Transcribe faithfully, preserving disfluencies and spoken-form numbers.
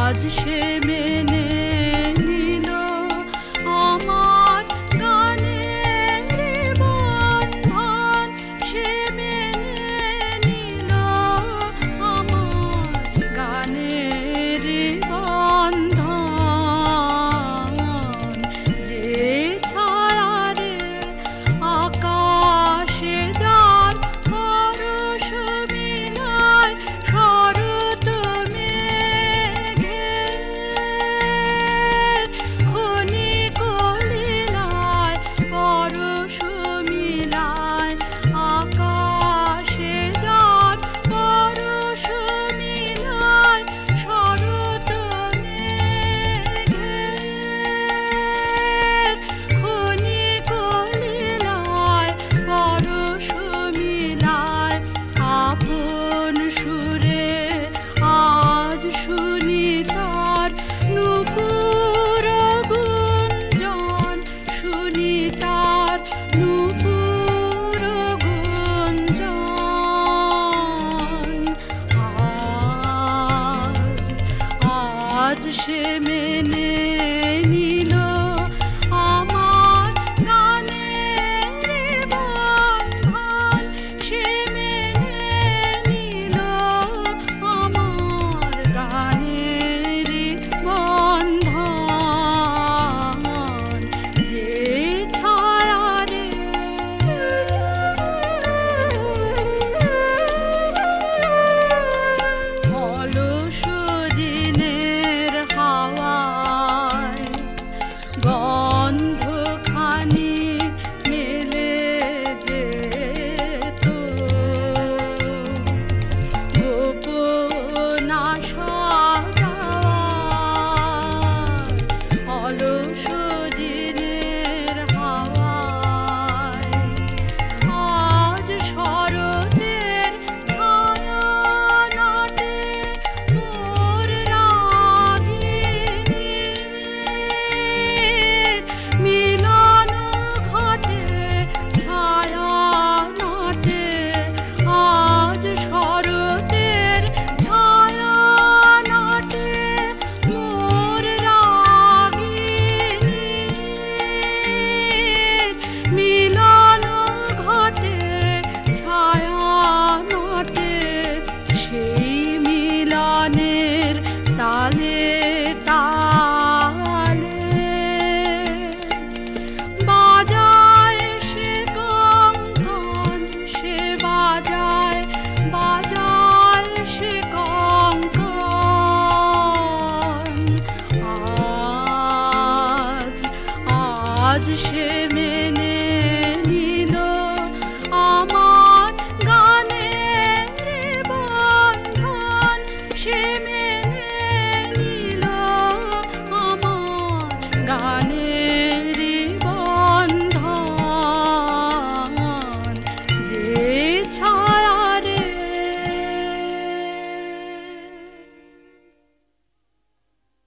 আজ সে মেনে নিল আমার গানের বন্ধন, সে মেনে নিল আমার গানের বন্ধন। যে ছায়ারে আকাশে যার পরশ মিলায় শরৎ মেঘের, ক্ষণিক লীলায় পরশ মিলায় আকাশে যার পরশ মিলায় শরৎ মেঘের, ক্ষণিক লীলায় পরশ মিলায় আপন সুরে আজ শুনি তার নূপুর গুঞ্জন, শুনি তার নূপুর গুঞ্জন। আজ আজ সে মেনে নিল আমার গানের বন্ধন, সে মেনে নিল আমার গানের বন্ধন। যে ছায়ারে অলস দিনের হাওয়ায় গন্ধখানি মেলে যেত, গোপন আশা যাওয়ায় অলস দিনের হাওয়ায় আজ শরতের ছায়া নাটে মোর রাগিনীর, মিলন ঘটে ছায়া নাটে আজ শরতের ছায়া নাটে মোর রাগিনীর, মিলন ঘটে ছায়া নাটে। সেই মিলনের তালে তালে বাজায় সে কঙ্কন, সে বাজায় বাজায় সে কঙ্কন। আজ আজ সে